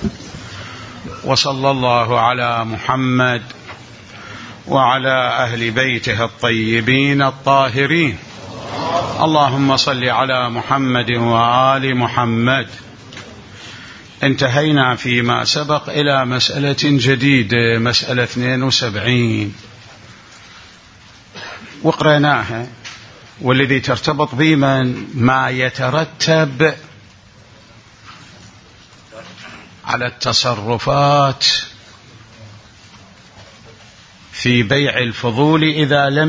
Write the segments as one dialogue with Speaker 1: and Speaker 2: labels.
Speaker 1: وصلى الله على محمد وعلى أهل بيته الطيبين الطاهرين. اللهم صل على محمد وآل محمد. انتهينا فيما سبق إلى مسألة جديدة، مسألة 72 وقرأناها، والذي ترتبط بمن ما يترتب على التصرفات في بيع الفضول إذا لم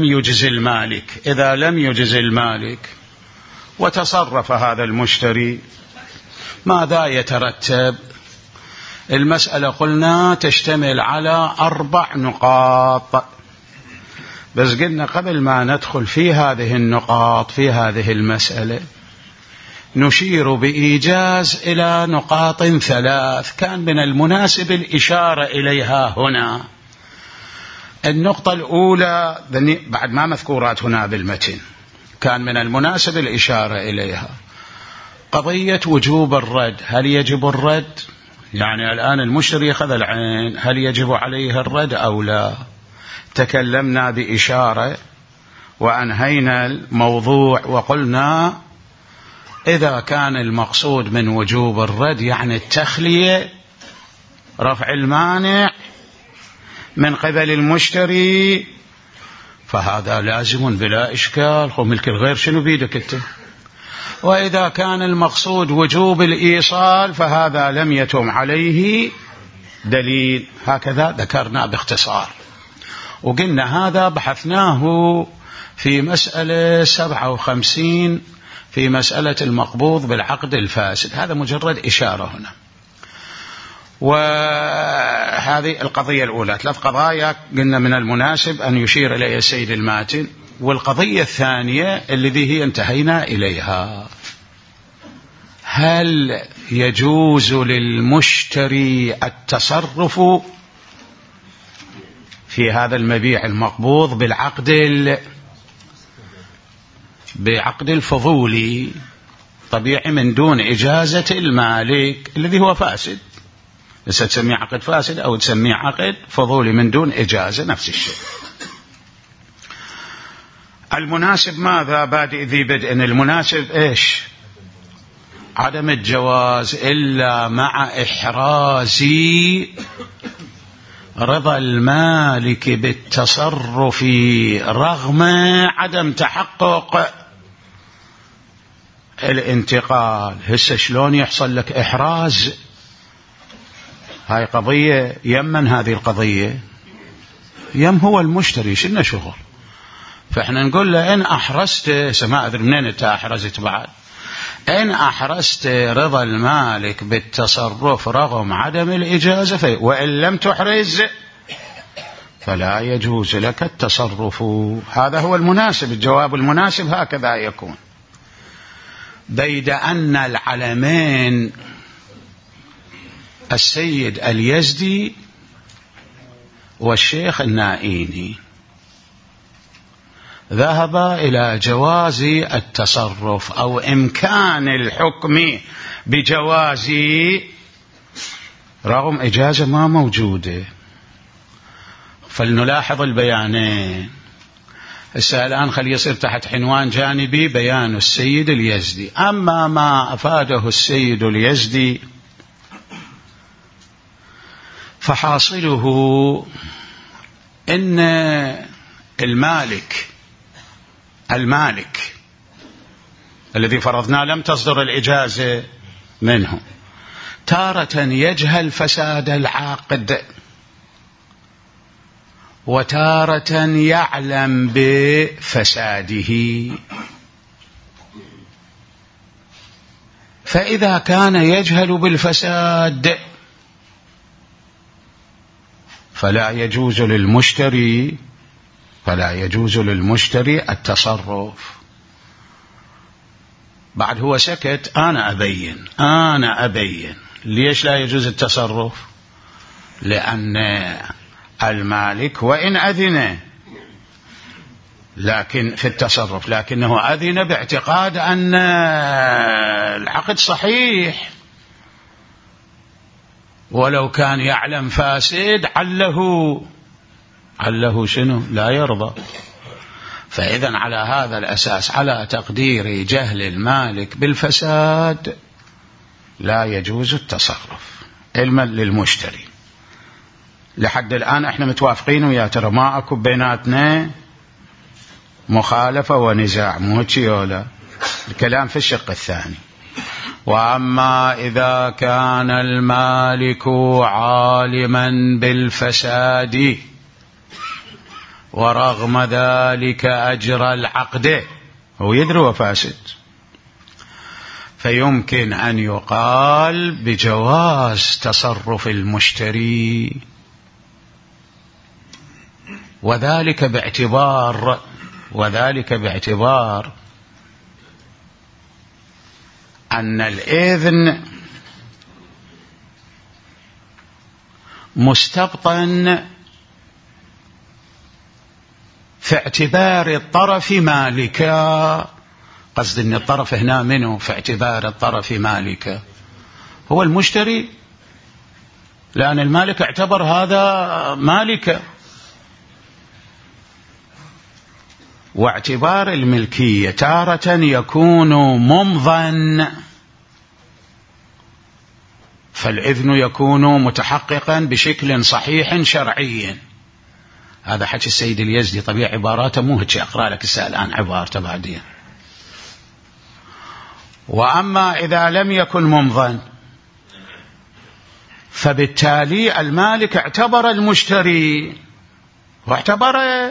Speaker 1: يجز المالك وتصرف هذا المشتري، ماذا يترتب؟ المسألة قلنا تشتمل على 4 نقاط، بس قلنا قبل ما ندخل في هذه النقاط في هذه المسألة نشير بإيجاز إلى نقاط 3 كان من المناسب الإشارة إليها هنا. النقطة الأولى بعد ما مذكورات هنا بالمتن كان من المناسب الإشارة إليها قضية وجوب الرد. هل يجب الرد؟ يعني الآن المشتري أخذ العين، هل يجب عليه الرد أو لا؟ تكلمنا بإشارة وأنهينا الموضوع وقلنا إذا كان المقصود من وجوب الرد يعني التخلية، رفع المانع من قبل المشتري، فهذا لازم بلا إشكال، ملك الغير شنو بيدك أنت؟ وإذا كان المقصود وجوب الإيصال فهذا لم يتم عليه دليل. هكذا ذكرنا باختصار، وقلنا هذا بحثناه في مسألة 57 في مسألة المقبوض بالعقد الفاسد. هذا مجرد إشارة هنا. وهذه القضية الأولى. 3 قضايا قلنا من المناسب أن يشير إليها السيد الماتن. والقضية الثانية التي هي انتهينا إليها، هل يجوز للمشتري التصرف في هذا المبيع المقبوض بعقد الفضولي طبيعي من دون إجازة المالك الذي هو فاسد؟ لسه تسميه عقد فاسد أو تسميه عقد فضولي من دون إجازة، نفس الشيء. المناسب ماذا؟ بادئ ذي بدء. المناسب إيش؟ عدم الجواز إلا مع إحراز رضا المالك بالتصرف رغم عدم تحقق الانتقال. هسه شلون يحصل لك إحراز؟ هاي قضية يمن، هذه القضية يم هو المشتري، شنو شغل؟ فإحنا نقول له إن أحرزت، ما أدري منين أنت أحرزت بعد، إن أحرزت رضا المالك بالتصرف رغم عدم الإجازة وإن لم تحرز فلا يجوز لك التصرف. هذا هو المناسب، الجواب المناسب هكذا يكون. بيد أن العلمين السيد اليزدي والشيخ النائيني ذهب إلى جواز التصرف أو إمكان الحكم بجواز رغم إجازة ما موجودة. فلنلاحظ البيانين. الآن خلي يصير تحت عنوان جانبي بيان السيد اليزدي. أما ما أفاده السيد اليزدي فحاصله إن المالك الذي فرضنا لم تصدر الإجازة منه تارة يجهل فساد العقد وتارة يعلم بفساده. فإذا كان يجهل بالفساد فلا يجوز للمشتري التصرف. بعد هو سكت، أنا أبين ليش لا يجوز التصرف؟ لأن المالك وإن أذن لكن في التصرف لكنه أذن باعتقاد أن العقد صحيح، ولو كان يعلم فاسد عله شنو؟ لا يرضى. فإذا على هذا الأساس، على تقدير جهل المالك بالفساد، لا يجوز التصرف علما للمشتري. لحد الآن احنا متوافقين ويا ترى، ما اكو بيناتنا مخالفة ونزاع، مو هيك ولا؟ الكلام في الشق الثاني. وأما إذا كان المالك عالما بالفساد ورغم ذلك أجرى العقد، هو يدري وفاسد، فيمكن أن يقال بجواز تصرف المشتري، وذلك باعتبار أن الإذن مستبطن في اعتبار الطرف مالكا. قصد أن الطرف هنا منه في اعتبار الطرف مالكا هو المشتري، لأن المالك اعتبر هذا مالكا. واعتبار الملكية تارة يكون ممضا، فالإذن يكون متحققا بشكل صحيح شرعي. هذا حكي السيد اليزدي، طبيعي عباراته مو هيك، أقرأ لك الآن عبارته بعدين. وأما إذا لم يكن ممضا، فبالتالي المالك اعتبر المشتري، واعتبره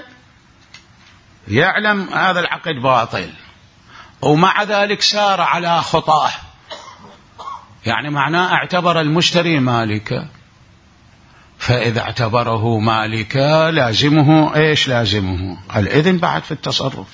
Speaker 1: يعلم هذا العقد باطل، ومع ذلك سار على خطاه، يعني معناه اعتبر المشتري مالكا. فإذا اعتبره مالكا لازمه ايش؟ لازمه الإذن بعد في التصرف.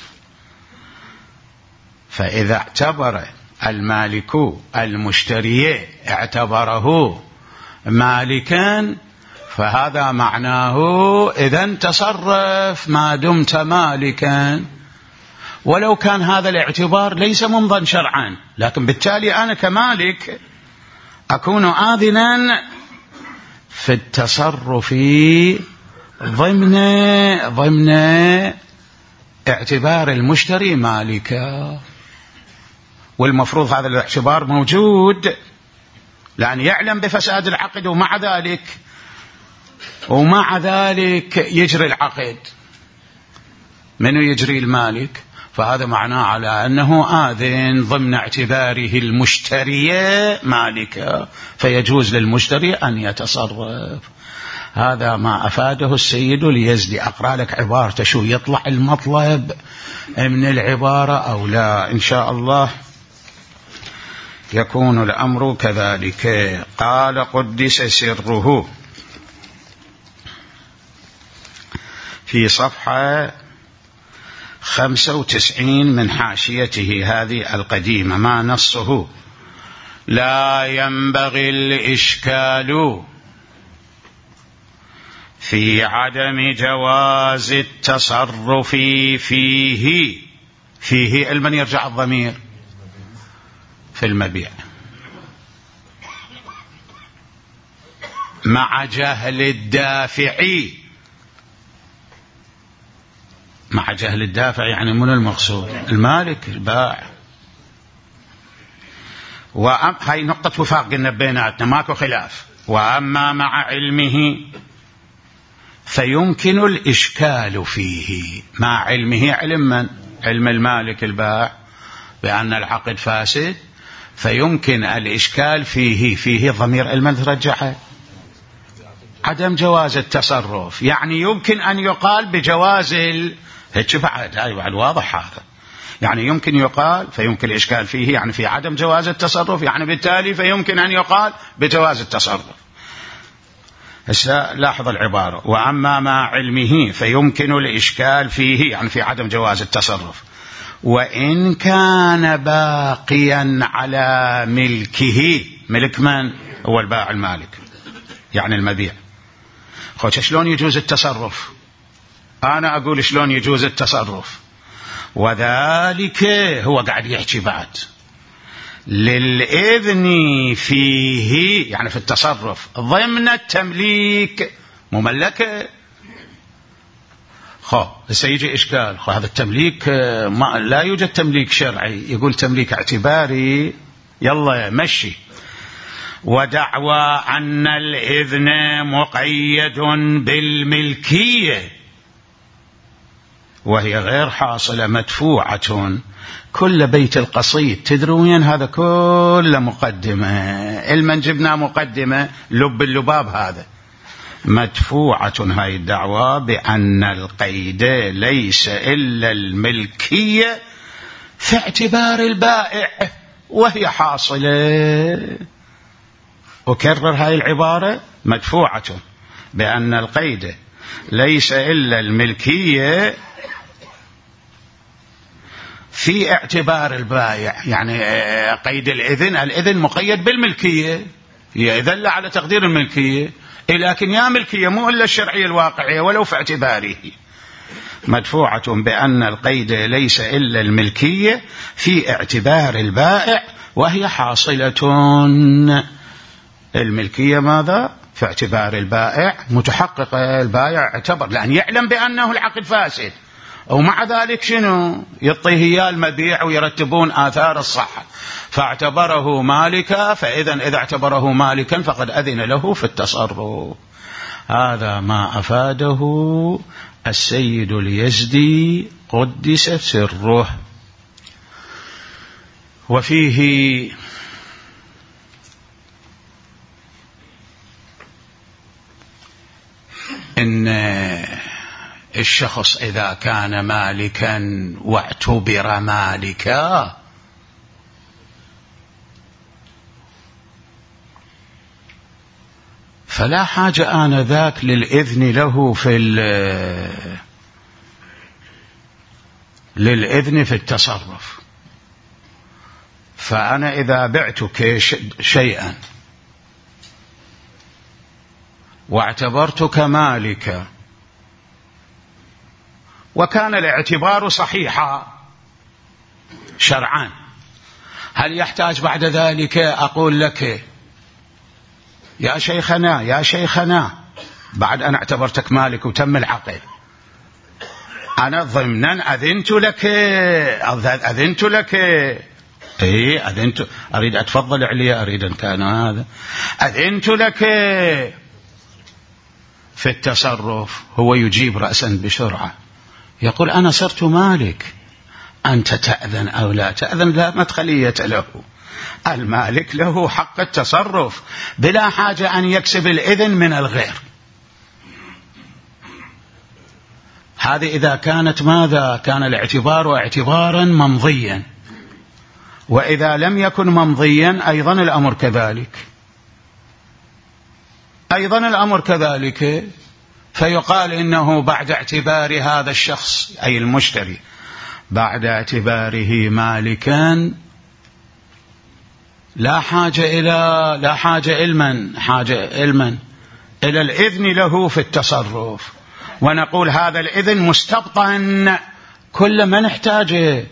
Speaker 1: فإذا اعتبر المالك المشتري اعتبره مالكا، فهذا معناه إذن تصرف ما دمت مالكا، ولو كان هذا الاعتبار ليس ممضا شرعا، لكن بالتالي أنا كمالك أكون آذنا في التصرف ضمن اعتبار المشتري مالكا. والمفروض هذا الاعتبار موجود، لأن يعلم بفساد العقد ومع ذلك يجري العقد. من يجري؟ المالك. فهذا معناه على أنه آذن ضمن اعتباره المشتري مالكا، فيجوز للمشتري أن يتصرف. هذا ما أفاده السيد اليزدي. أقرأ لك عبارته شو يطلع المطلب من العبارة أو لا، إن شاء الله يكون الأمر كذلك. قال قدس سره في صفحة 95 من حاشيته هذه القديمة، ما نصه: لا ينبغي الإشكال في عدم جواز التصرف فيه المن يرجع الضمير في المبيع، مع جهل الدافع يعني من المقصود المالك البائع. هاي نقطة وفاق قلنا بيناتنا ماكو خلاف. وأما مع علمه فيمكن الإشكال فيه. مع علمه، علم المالك البائع بأن العقد فاسد، فيمكن الإشكال فيه ضمير المن ترجحه عدم جواز التصرف، يعني يمكن أن يقال بجواز هيك بعد واضح هذا، يعني يمكن يقال فيمكن الإشكال فيه يعني في عدم جواز التصرف، يعني بالتالي فيمكن أن يقال بجواز التصرف. هسه لاحظ العبارة: وأما مع علمه فيمكن الإشكال فيه يعني في عدم جواز التصرف، وإن كان باقيا على ملكه. ملك من؟ هو البائع المالك، يعني المبيع. خوش شلون يجوز التصرف؟ أنا أقول شلون يجوز التصرف، وذلك هو قاعد يحكي بعد للإذن فيه يعني في التصرف ضمن التمليك مملكة. سيجي إشكال، هذا التمليك لا يوجد تمليك شرعي، يقول تمليك اعتباري، يلا مشي. ودعوى أن الإذن مقيد بالملكية وهي غير حاصلة مدفوعة. كل بيت القصيد تدرون هذا كل مقدمة، المن جبنا مقدمة لب اللباب هذا مدفوعة. هاي الدعوة بأن القيد ليس إلا الملكية في اعتبار البائع وهي حاصلة. أكرر هاي العبارة، مدفوعة بأن القيد ليس إلا الملكية في اعتبار البائع. يعني قيد الإذن مقيد بالملكية، هي إذن على تقدير الملكية، لكن يا ملكية مو إلا الشرعية الواقعية ولو في اعتباره. مدفوعة بأن القيد ليس إلا الملكية في اعتبار البائع وهي حاصلة. الملكية ماذا؟ في اعتبار البائع متحققة، البائع اعتبر لأن يعلم بأنه العقد فاسد، ومع ذلك شنو يعطيه إياه المبيع ويرتبون آثار الصحة، فاعتبره مالكا. إذا اعتبره مالكا فقد أذن له في التصرف. هذا ما أفاده السيد اليزدي قدس سره. وفيه إن الشخص إذا كان مالكا واعتبر مالكا فلا حاجة آنذاك للإذن له للإذن في التصرف. فأنا إذا بعتك شيئا واعتبرتك مالكا وكان الاعتبار صحيحا شرعا، هل يحتاج بعد ذلك أقول لك يا شيخنا بعد أن اعتبرتك مالك وتم العقد أنا ضمنا أذنت لك أذنت، أريد أتفضل علي، أريد أن كان هذا أذنت لك في التصرف. هو يجيب رأسا بسرعة يقول أنا صرت مالك، أنت تأذن أو لا تأذن لا مدخلية له، المالك له حق التصرف بلا حاجة أن يكسب الإذن من الغير. هذه إذا كانت ماذا؟ كان الاعتبار اعتبارا ممضيا، وإذا لم يكن ممضيا أيضا الأمر كذلك، فيقال إنه بعد اعتبار هذا الشخص أي المشتري بعد اعتباره مالكا لا حاجة إلى الإذن له في التصرف. ونقول هذا الإذن مستبطن كل من احتاجه.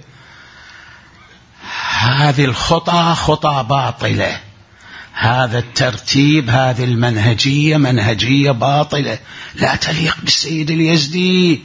Speaker 1: هذه الخطى خطى باطلة، هذا الترتيب هذه المنهجية منهجية باطلة لا تليق بالسيد اليزدي.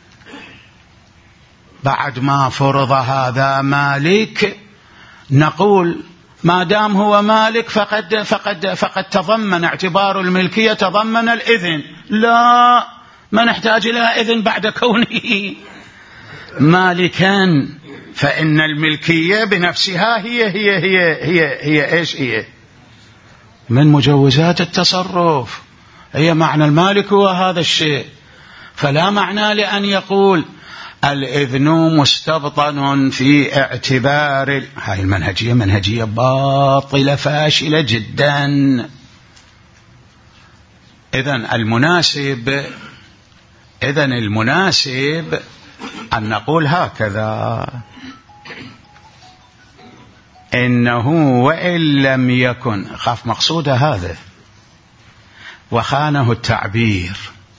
Speaker 1: بعد ما فرض هذا مالك نقول ما دام هو مالك فقد تضمن اعتبار الملكية تضمن الإذن، لا ما نحتاج إلى إذن بعد كونه مالكا، فإن الملكية بنفسها هي إيش هي؟ من مجوزات التصرف، هي معنى المالك هو هذا الشيء. فلا معنى لأن يقول الإذن مستبطن في اعتبار، هاي المنهجية منهجية باطلة فاشلة جدا. إذن المناسب أن نقول هكذا: إنه وإن لم يكن، خاف مقصود هذا وخانه التعبير،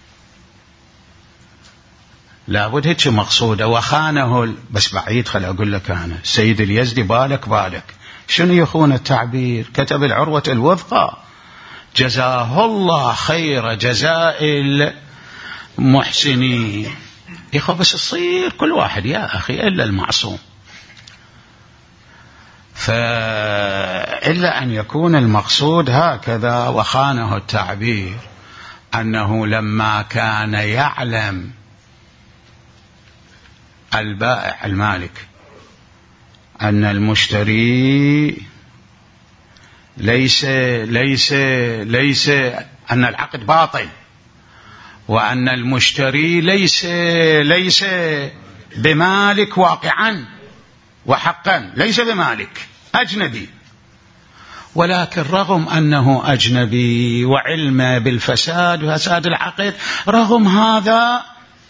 Speaker 1: لابد هيك مقصوده وخانه، بس بعيد خل أقول لك أنا السيد اليزدي بالك شنو يخون التعبير؟ كتب العروة الوثقى جزاه الله خير جزاء المحسنين. يخو بس تصير كل واحد يا أخي إلا المعصوم. فإلا أن يكون المقصود هكذا وخانه التعبير، أنه لما كان يعلم البائع المالك أن المشتري ليس أن العقد باطل، وأن المشتري ليس بمالك واقعا وحقا، ليس بمالك، أجنبي، ولكن رغم أنه أجنبي وعلم بالفساد وفساد العقد، رغم هذا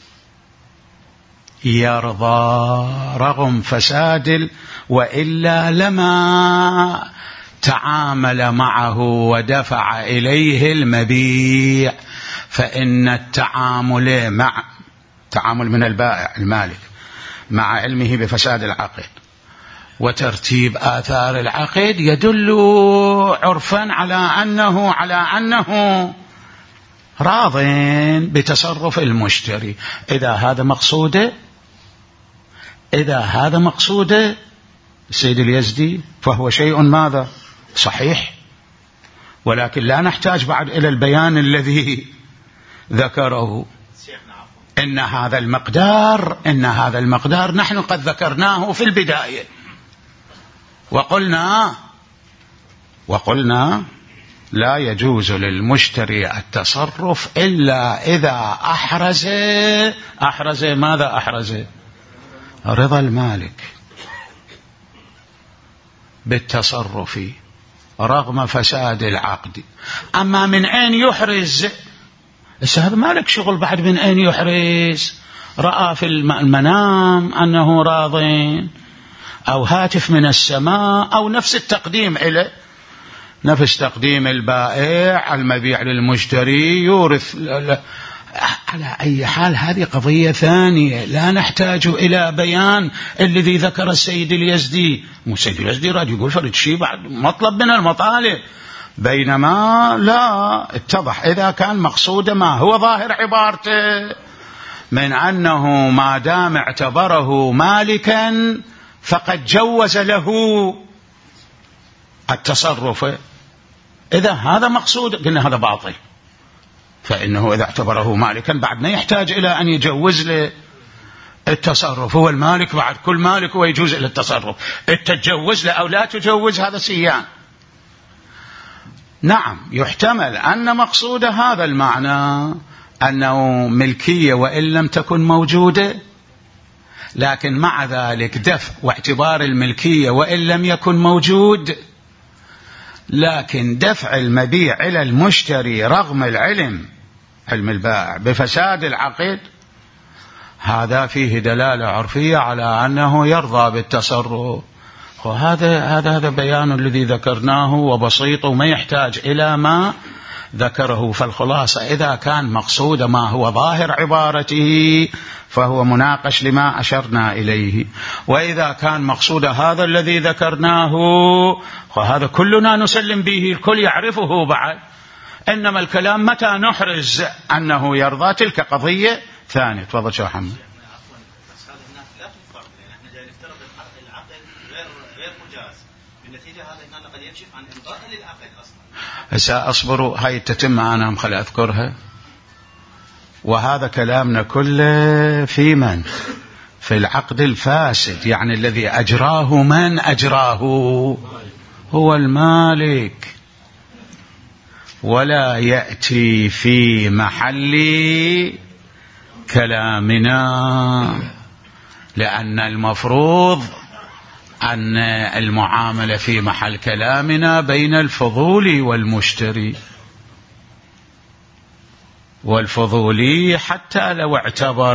Speaker 1: يرضى رغم فساد، وإلا لما تعامل معه ودفع إليه المبيع. فإن التعامل من البائع المالك مع علمه بفساد العقد وترتيب آثار العقد يدل عرفا على أنه راض بتصرف المشتري. إذا هذا مقصوده السيد اليزدي فهو شيء ماذا؟ صحيح، ولكن لا نحتاج بعد إلى البيان الذي ذكره. إن هذا المقدار نحن قد ذكرناه في البداية، وقلنا لا يجوز للمشتري التصرف إلا إذا أحرز ماذا؟ أحرز رضا المالك بالتصرف رغم فساد العقد. أما من أين يحرز؟ هذا مالك شغل بعد من أين يحرز؟ رأى في المنام أنه راض، أو هاتف من السماء، أو نفس التقديم إليه، نفس تقديم البائع المبيع للمشتري يورث. على أي حال هذه قضية ثانية لا نحتاج إلى بيان الذي ذكر السيد اليزدي. السيد اليزدي راد يقول فرد شيء بعد مطلب من المطالب، بينما لا اتضح إذا كان مقصود ما هو ظاهر عبارته من أنه ما دام اعتبره مالكا فقد جوز له التصرف. إذا هذا مقصود قلنا هذا باطل، فإنه إذا اعتبره مالكا بعد ما يحتاج إلى أن يجوز له التصرف. هو المالك، بعد كل مالك هو يجوز له التصرف، تتجوز له أو لا تجوز هذا سيان. نعم يحتمل أن مقصود هذا المعنى أنه ملكية وإن لم تكن موجودة، لكن مع ذلك دفع واعتبار الملكية وإن لم يكن موجود، لكن دفع المبيع إلى المشتري رغم علم البائع بفساد العقد، هذا فيه دلالة عرفية على أنه يرضى بالتصرف. وهذا بيان الذي ذكرناه وبسيط وما يحتاج إلى ما ذكره. فالخلاصة إذا كان مقصود ما هو ظاهر عبارته فهو مناقش لما أشرنا إليه، وإذا كان مقصود هذا الذي ذكرناه فهذا كلنا نسلم به، الكل يعرفه بعد. إنما الكلام متى نحرز أنه يرضى تلك قضية ثانية. تفضل شو محمد. سأصبر هاي التتمة أنا مخلي أذكرها. وهذا كلامنا كله في من؟ في العقد الفاسد، يعني الذي أجراه من أجراه؟ هو المالك، ولا يأتي في محل كلامنا، لأن المفروض أن المعاملة في محل كلامنا بين الفضولي والمشتري. والفضولي حتى لو اعتبر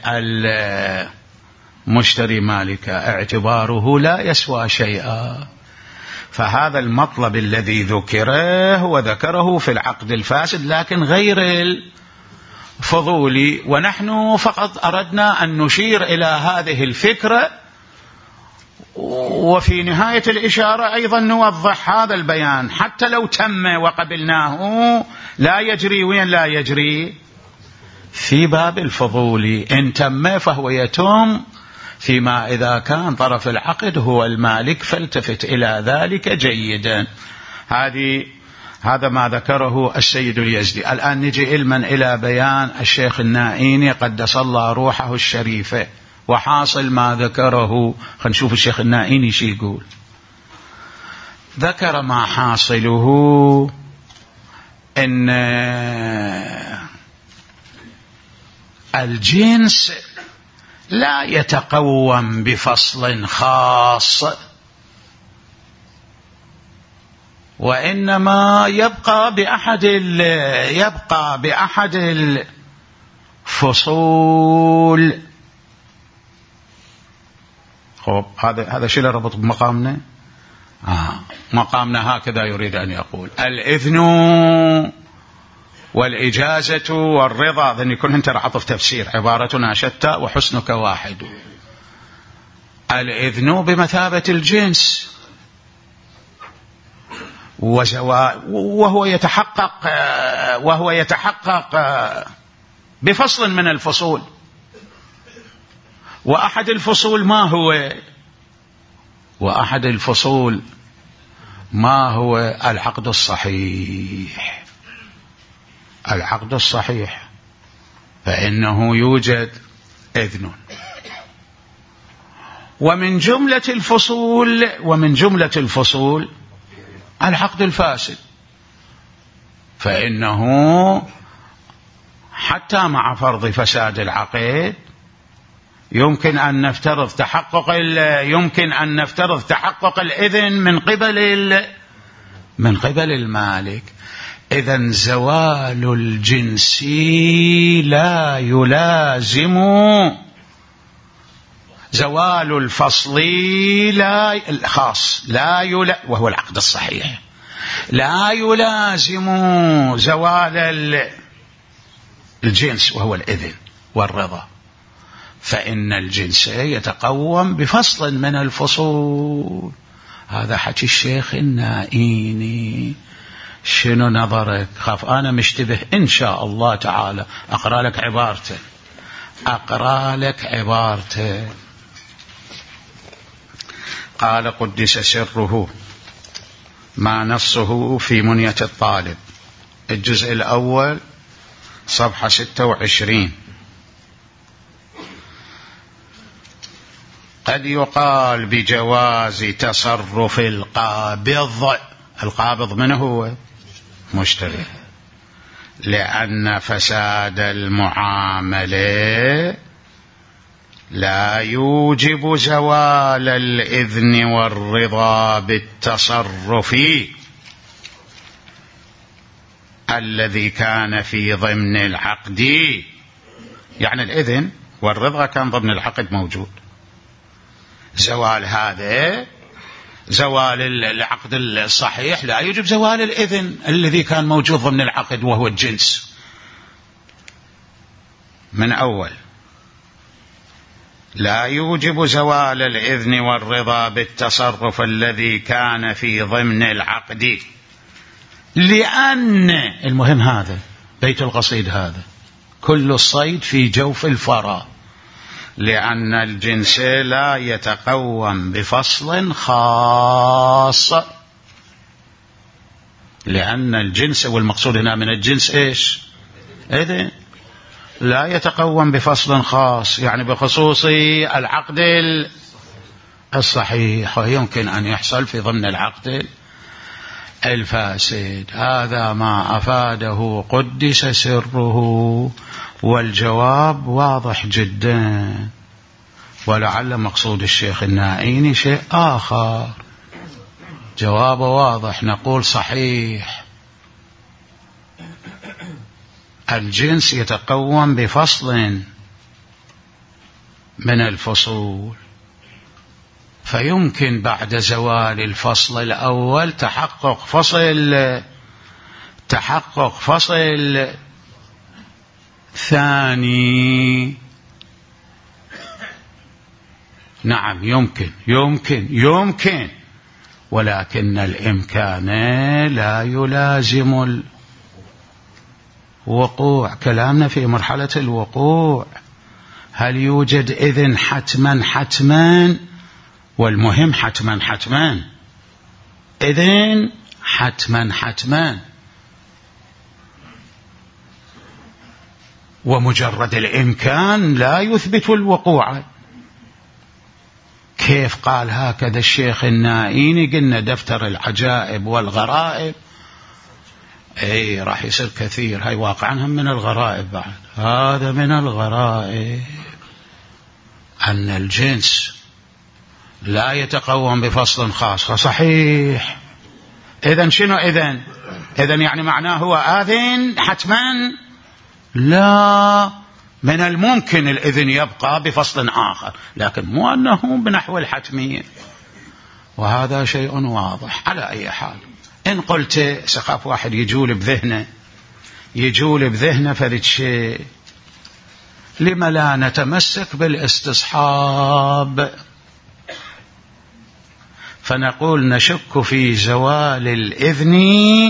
Speaker 1: المشتري مالكا اعتباره لا يسوى شيئا. فهذا المطلب الذي ذكره وذكره في العقد الفاسد لكن غير الفضولي، ونحن فقط أردنا أن نشير إلى هذه الفكرة وفي نهاية الإشارة أيضا نوضح هذا البيان، حتى لو تم وقبلناه لا يجري وين لا يجري في باب الفضول. إن تم فهو يتم فيما إذا كان طرف العقد هو المالك، فالتفت إلى ذلك جيدا. هذا ما ذكره السيد اليزدي. الآن نجي علما إلى بيان الشيخ النائيني قدس الله روحه الشريفة، وحاصل ما ذكره. خلينا نشوف الشيخ النائيني شي يقول. ذكر ما حاصله إن الجنس لا يتقوم بفصل خاص، وإنما يبقى بأحد الفصول. هذا شيء ربط بمقامنا. مقامنا هكذا يريد أن يقول: الإذن والإجازة والرضا. ذن كلهن ترى عطف تفسير، عبارتنا شتى وحسنك واحد. الإذن بمثابة الجنس، وهو يتحقق بفصل من الفصول. وأحد الفصول ما هو العقد الصحيح. العقد الصحيح فإنه يوجد إذن. ومن جملة الفصول العقد الفاسد، فإنه حتى مع فرض فساد العقد يمكن أن نفترض تحقق الإذن من قبل المالك. إذن زوال الجنس لا يلازم زوال الفصل الخاص وهو العقد الصحيح لا يلازم زوال الجنس وهو الإذن والرضا، فإن الجنس يتقوم بفصل من الفصول. هذا حكي الشيخ النائيني. شنو نظرك؟ خاف أنا مشتبه إن شاء الله تعالى أقرأ لك عبارته. قال قدس سره ما نصه في منية الطالب الجزء الأول صفحة 26: قد يقال بجواز تصرف القابض من هو؟ مشتري، لأن فساد المعاملة لا يوجب زوال الإذن والرضا بالتصرف الذي كان في ضمن العقد. يعني الإذن والرضا كان ضمن العقد موجود، زوال العقد الصحيح لا يوجب زوال الإذن الذي كان موجود ضمن العقد وهو الجنس. من أول لا يوجب زوال الإذن والرضا بالتصرف الذي كان في ضمن العقد، لأن المهم هذا بيت القصيد هذا: كل الصيد في جوف الفرا، لأن الجنس لا يتقوم بفصل خاص. لأن الجنس، والمقصود هنا من الجنس إيش؟ إذن لا يتقوم بفصل خاص، يعني بخصوص العقد الصحيح، ويمكن أن يحصل في ضمن العقد الفاسد. هذا ما أفاده قدس سره، والجواب واضح جدا. ولعل مقصود الشيخ النائيني شيء آخر. جواب واضح، نقول صحيح الجنس يتقوم بفصل من الفصول، فيمكن بعد زوال الفصل الأول تحقق فصل ثاني. نعم يمكن، ولكن الإمكان لا يلازم الوقوع. كلامنا في مرحلة الوقوع. هل يوجد إذن حتما، والمهم حتما إذن حتما، ومجرد الإمكان لا يثبت الوقوع. كيف قال هكذا الشيخ النائيني؟ قلنا دفتر العجائب والغرائب، اي راح يصير كثير. هاي واقعا هم من الغرائب بعد. هذا من الغرائب أن الجنس لا يتقوم بفصل خاص. صحيح. إذن شنو إذن يعني معناه هو آذن حتما؟ لا، من الممكن الإذن يبقى بفصل آخر، لكن مو أنه بنحو الحتمية، وهذا شيء واضح. على أي حال، إن قلت سخاف واحد يجول بذهنه فرد شيء، لما لا نتمسك بالاستصحاب فنقول نشك في زوال الإذن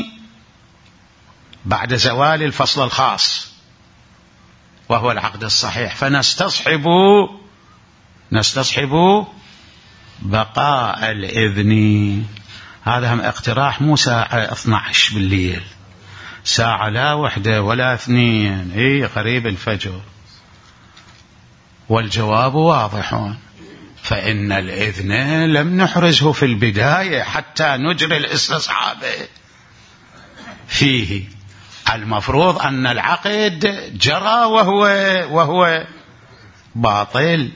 Speaker 1: بعد زوال الفصل الخاص وهو العقد الصحيح، فنستصحب بقاء الإذن. هذا هم اقتراح مو ساعة 12 بالليل، ساعة لا 1 ولا 2، قريب الفجر. والجواب واضح، فإن الإذن لم نحرزه في البداية حتى نجري الاستصحاب فيه. المفروض أن العقد جرى وهو باطل،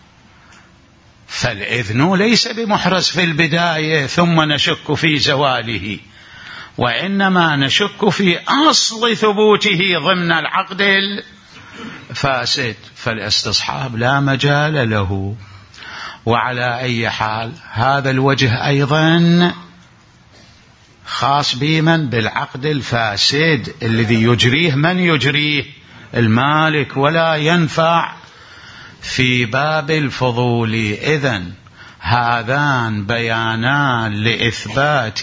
Speaker 1: فالإذن ليس بمحرز في البداية ثم نشك في زواله، وإنما نشك في أصل ثبوته ضمن العقد الفاسد، فالاستصحاب لا مجال له. وعلى أي حال، هذا الوجه أيضا خاص بمن؟ بالعقد الفاسد الذي يجريه من يجريه؟ المالك، ولا ينفع في باب الفضول. إذن هذان بيانان لإثبات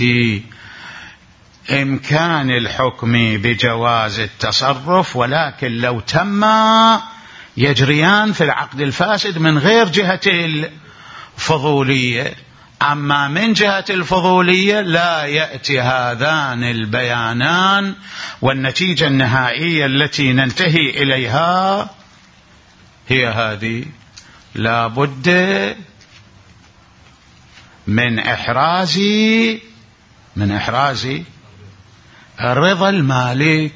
Speaker 1: إمكان الحكم بجواز التصرف، ولكن لو تم يجريان في العقد الفاسد من غير جهة الفضولية. أما من جهة الفضولية لا يأتي هذان البيانان، والنتيجة النهائية التي ننتهي إليها هي هذه: لا بد من إحراز رضا المالك،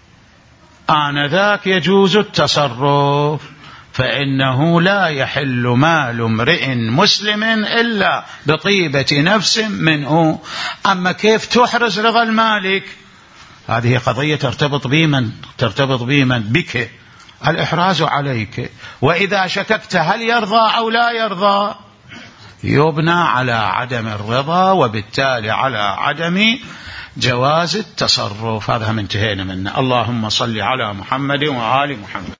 Speaker 1: آنذاك يجوز التصرف، فإنه لا يحل مال امرئ مسلم إلا بطيبة نفس منه. أما كيف تحرز رضا المالك؟ هذه قضية ترتبط بمن؟ بك. الإحراز عليك، وإذا شككت هل يرضى أو لا يرضى يبنى على عدم الرضا، وبالتالي على عدم جواز التصرف. هذا هم انتهينا منه. اللهم صل على محمد وآل محمد.